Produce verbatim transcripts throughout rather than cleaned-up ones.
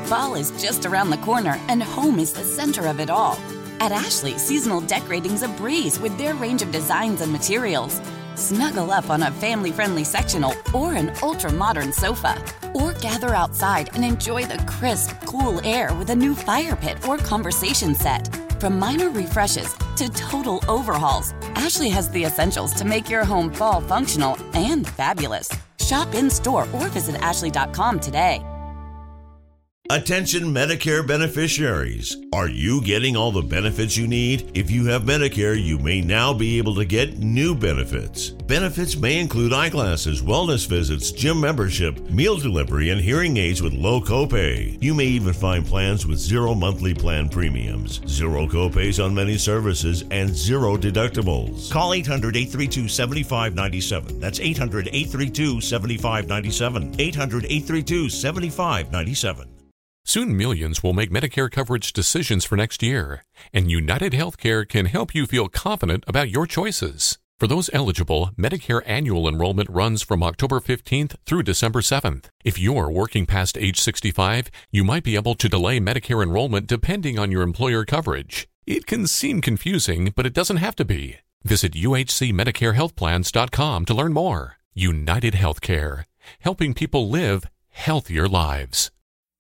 Fall is just around the corner, and home is the center of it all. At Ashley, seasonal decorating's a breeze with their range of designs and materials. Snuggle up on a family-friendly sectional or an ultra-modern sofa. Or gather outside and enjoy the crisp, cool air with a new fire pit or conversation set. From minor refreshes to total overhauls, Ashley has the essentials to make your home fall functional and fabulous. Shop in-store or visit ashley dot com today. Attention Medicare beneficiaries. Are you getting all the benefits you need? If you have Medicare, you may now be able to get new benefits. Benefits may include eyeglasses, wellness visits, gym membership, meal delivery, and hearing aids with low copay. You may even find plans with zero monthly plan premiums, zero copays on many services, and zero deductibles. Call eight hundred, eight three two, seven five nine seven. That's eight hundred, eight three two, seven five nine seven. eight hundred, eight three two, seven five nine seven. Soon millions will make Medicare coverage decisions for next year, and United Healthcare can help you feel confident about your choices. For those eligible, Medicare annual enrollment runs from October fifteenth through December seventh. If you're working past age sixty-five, you might be able to delay Medicare enrollment depending on your employer coverage. It can seem confusing, but it doesn't have to be. Visit U H C Medicare Health Plans dot com to learn more. United Healthcare, helping people live healthier lives.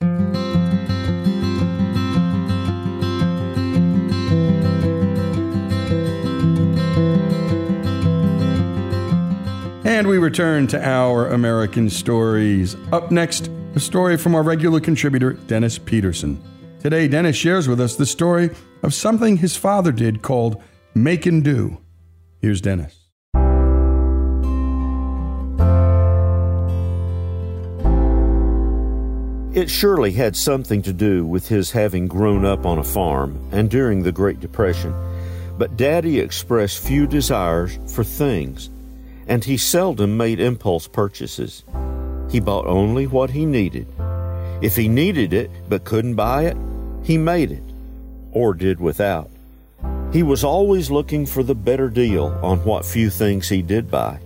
And we return to Our American Stories. Up next, a story from our regular contributor, Dennis Peterson. Today, Dennis shares with us the story of something his father did called make and do. Here's Dennis. It surely had something to do with his having grown up on a farm and during the Great Depression. But Daddy expressed few desires for things, and he seldom made impulse purchases. He bought only what he needed. If he needed it but couldn't buy it, he made it, or did without. He was always looking for the better deal on what few things he did buy.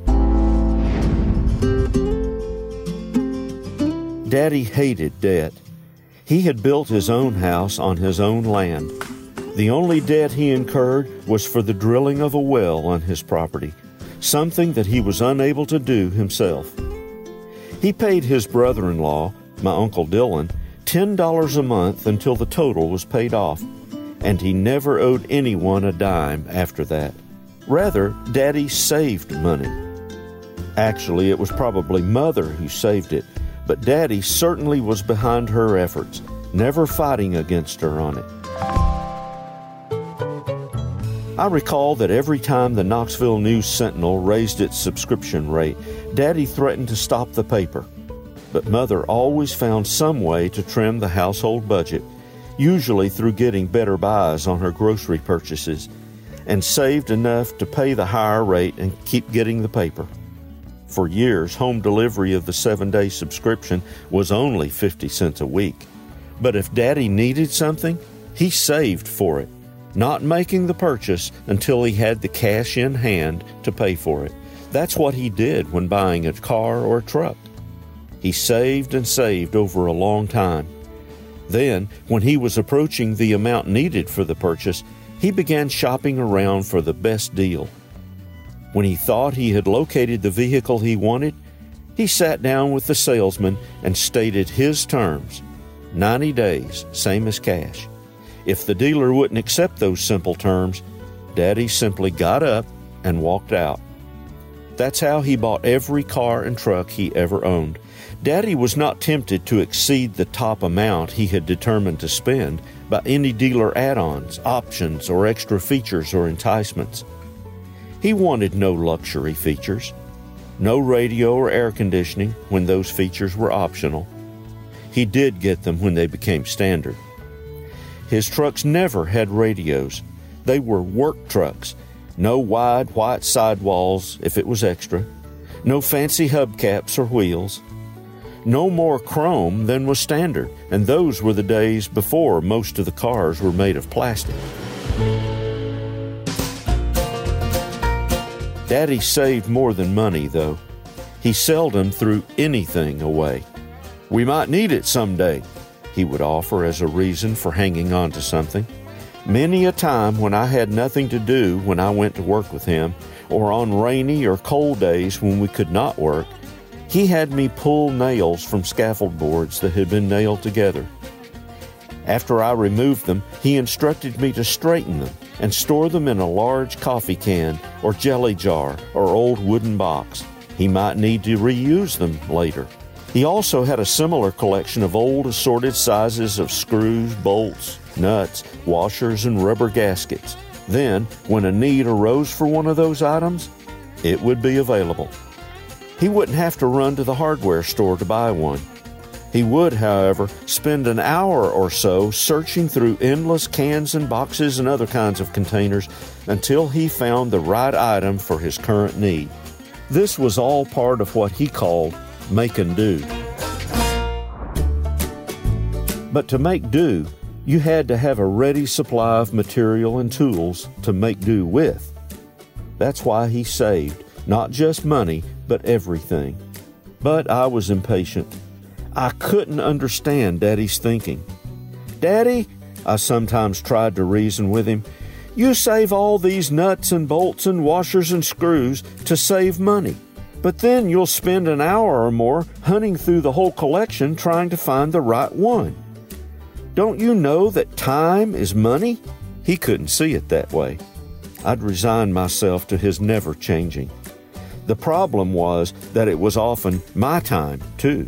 Daddy hated debt. He had built his own house on his own land. The only debt he incurred was for the drilling of a well on his property, something that he was unable to do himself. He paid his brother-in-law, my Uncle Dylan, ten dollars a month until the total was paid off, and he never owed anyone a dime after that. Rather, Daddy saved money. Actually, it was probably Mother who saved it, but Daddy certainly was behind her efforts, never fighting against her on it. I recall that every time the Knoxville News-Sentinel raised its subscription rate, Daddy threatened to stop the paper. But Mother always found some way to trim the household budget, usually through getting better buys on her grocery purchases, and saved enough to pay the higher rate and keep getting the paper. For years, home delivery of the seven-day subscription was only fifty cents a week. But if Daddy needed something, he saved for it, not making the purchase until he had the cash in hand to pay for it. That's what he did when buying a car or a truck. He saved and saved over a long time. Then, when he was approaching the amount needed for the purchase, he began shopping around for the best deal. When he thought he had located the vehicle he wanted, he sat down with the salesman and stated his terms, ninety days, same as cash. If the dealer wouldn't accept those simple terms, Daddy simply got up and walked out. That's how he bought every car and truck he ever owned. Daddy was not tempted to exceed the top amount he had determined to spend by any dealer add-ons, options, or extra features or enticements. He wanted no luxury features, no radio or air conditioning when those features were optional. He did get them when they became standard. His trucks never had radios. They were work trucks. No wide white sidewalls if it was extra. No fancy hubcaps or wheels. No more chrome than was standard, and those were the days before most of the cars were made of plastic. Daddy saved more than money, though. He seldom threw anything away. We might need it someday. he would offer as a reason for hanging on to something. Many a time when I had nothing to do when I went to work with him, or on rainy or cold days when we could not work, he had me pull nails from scaffold boards that had been nailed together. After I removed them, he instructed me to straighten them and store them in a large coffee can or jelly jar or old wooden box. He might need to reuse them later. He also had a similar collection of old assorted sizes of screws, bolts, nuts, washers, and rubber gaskets. Then, when a need arose for one of those items, it would be available. He wouldn't have to run to the hardware store to buy one. He would, however, spend an hour or so searching through endless cans and boxes and other kinds of containers until he found the right item for his current need. This was all part of what he called making do. But to make do, you had to have a ready supply of material and tools to make do with. That's why he saved, not just money, but everything. But I was impatient. I couldn't understand Daddy's thinking. "Daddy," I sometimes tried to reason with him, "you save all these nuts and bolts and washers and screws to save money. But then you'll spend an hour or more hunting through the whole collection trying to find the right one. Don't you know that time is money?" He couldn't see it that way. I'd resigned myself to his never changing. The problem was that it was often my time, too.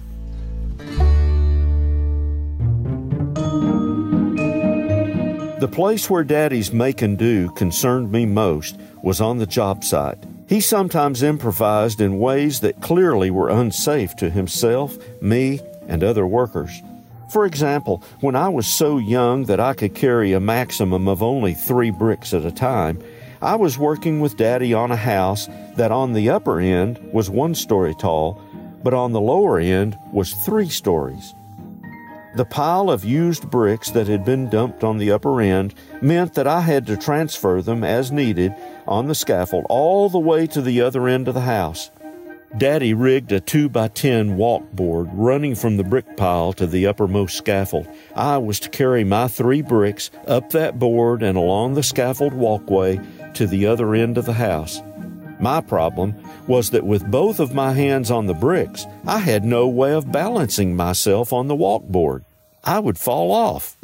The place where Daddy's make and do concerned me most was on the job site. He sometimes improvised in ways that clearly were unsafe to himself, me, and other workers. For example, when I was so young that I could carry a maximum of only three bricks at a time, I was working with Daddy on a house that on the upper end was one story tall, but on the lower end was three stories. The pile of used bricks that had been dumped on the upper end meant that I had to transfer them as needed on the scaffold all the way to the other end of the house. Daddy rigged a two by ten walk board running from the brick pile to the uppermost scaffold. I was to carry my three bricks up that board and along the scaffold walkway to the other end of the house. My problem was that with both of my hands on the bricks, I had no way of balancing myself on the walkboard. I would fall off.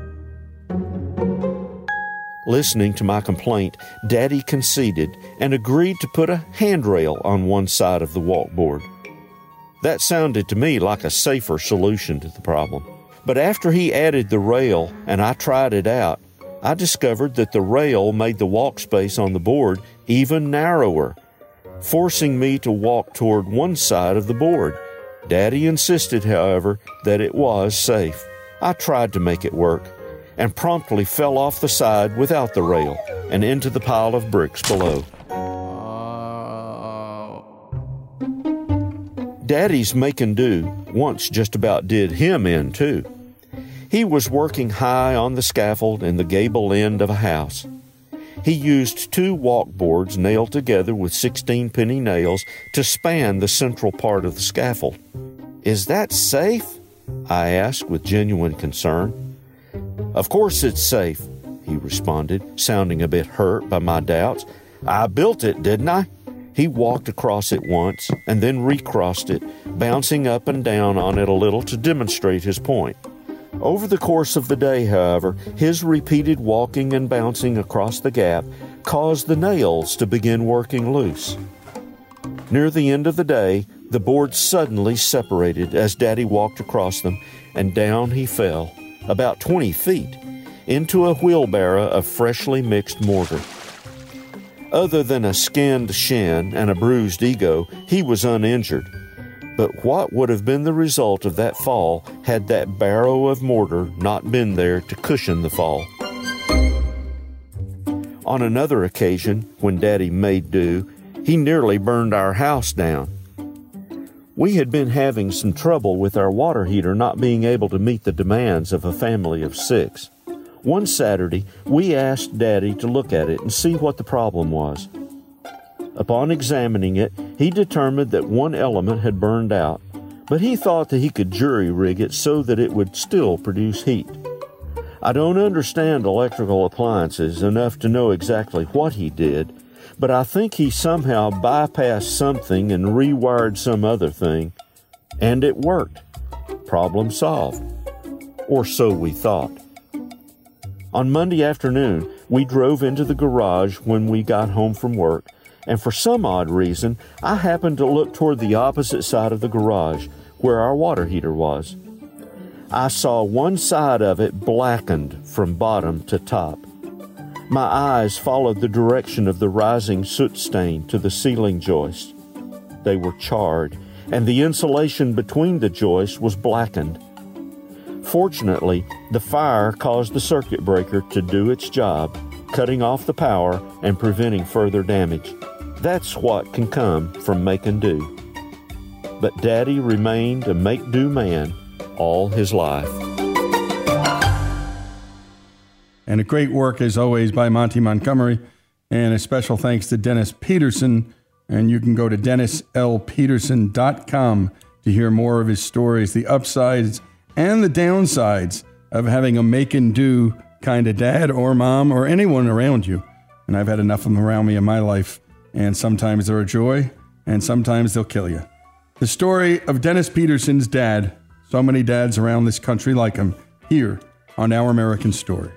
Listening to my complaint, Daddy conceded and agreed to put a handrail on one side of the walkboard. That sounded to me like a safer solution to the problem. But after he added the rail and I tried it out, I discovered that the rail made the walk space on the board even narrower, forcing me to walk toward one side of the board. Daddy insisted, however, that it was safe. I tried to make it work and promptly fell off the side without the rail and into the pile of bricks below. Daddy's make and do once just about did him in, too. He was working high on the scaffold in the gable end of a house. He used two walkboards nailed together with sixteen penny nails to span the central part of the scaffold. "Is that safe?" I asked with genuine concern. "Of course it's safe," he responded, sounding a bit hurt by my doubts. "I built it, didn't I?" He walked across it once and then recrossed it, bouncing up and down on it a little to demonstrate his point. Over the course of the day, however, his repeated walking and bouncing across the gap caused the nails to begin working loose. Near the end of the day, the boards suddenly separated as Daddy walked across them, and down he fell, about twenty feet, into a wheelbarrow of freshly mixed mortar. Other than a skinned shin and a bruised ego, he was uninjured. But what would have been the result of that fall had that barrow of mortar not been there to cushion the fall? On another occasion, when Daddy made do, he nearly burned our house down. We had been having some trouble with our water heater not being able to meet the demands of a family of six. One Saturday, we asked Daddy to look at it and see what the problem was. Upon examining it, he determined that one element had burned out, but he thought that he could jury-rig it so that it would still produce heat. I don't understand electrical appliances enough to know exactly what he did, but I think he somehow bypassed something and rewired some other thing, and it worked. Problem solved. Or so we thought. On Monday afternoon, we drove into the garage when we got home from work, and for some odd reason, I happened to look toward the opposite side of the garage, where our water heater was. I saw one side of it blackened from bottom to top. My eyes followed the direction of the rising soot stain to the ceiling joists. They were charred, and the insulation between the joists was blackened. Fortunately, the fire caused the circuit breaker to do its job, cutting off the power and preventing further damage. That's what can come from making do. But Daddy remained a make-do man all his life. And a great work, as always, by Monty Montgomery. And a special thanks to Dennis Peterson. And you can go to dennis l peterson dot com to hear more of his stories, the upsides and the downsides of having a make-and-do kind of dad or mom or anyone around you. And I've had enough of them around me in my life. And sometimes they're a joy, and sometimes they'll kill you. The story of Dennis Peterson's dad, so many dads around this country like him, here on Our American Story.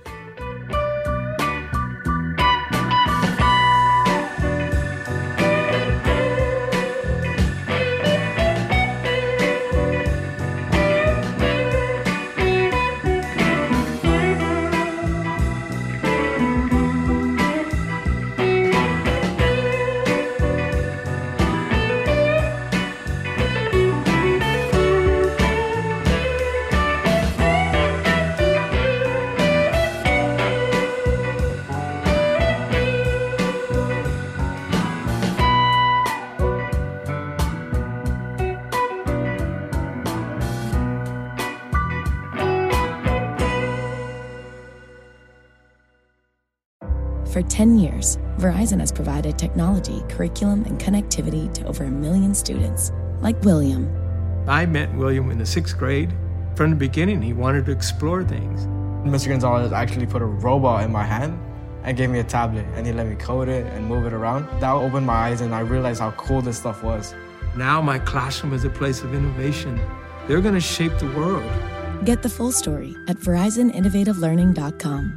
For ten years, Verizon has provided technology, curriculum, and connectivity to over a million students, like William. I met William in the sixth grade. From the beginning, he wanted to explore things. Mister Gonzalez actually put a robot in my hand and gave me a tablet, and he let me code it and move it around. That opened my eyes, and I realized how cool this stuff was. Now my classroom is a place of innovation. They're going to shape the world. Get the full story at verizon innovative learning dot com.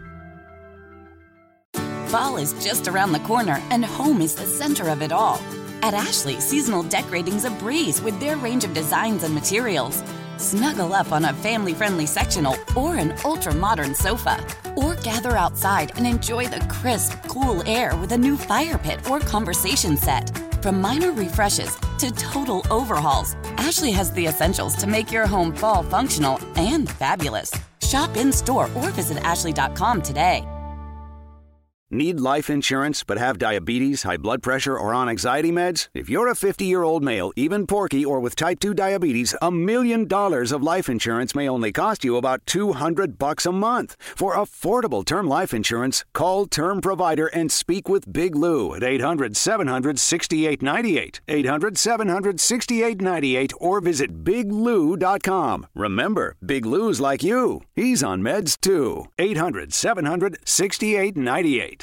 Fall is just around the corner, and home is the center of it all. At Ashley, seasonal decorating's a breeze with their range of designs and materials. Snuggle up on a family-friendly sectional or an ultra-modern sofa. Or gather outside and enjoy the crisp, cool air with a new fire pit or conversation set. From minor refreshes to total overhauls, Ashley has the essentials to make your home fall functional and fabulous. Shop in-store or visit ashley dot com today. Need life insurance but have diabetes, high blood pressure, or on anxiety meds? If you're a fifty-year-old male, even porky, or with type two diabetes, a million dollars of life insurance may only cost you about two hundred bucks a month. For affordable term life insurance, call Term Provider and speak with Big Lou at eight hundred, seven hundred, sixty-eight ninety-eight. eight hundred, seven hundred, sixty-eight ninety-eight or visit big lou dot com. Remember, Big Lou's like you. He's on meds too. eight hundred, seven hundred, sixty-eight ninety-eight.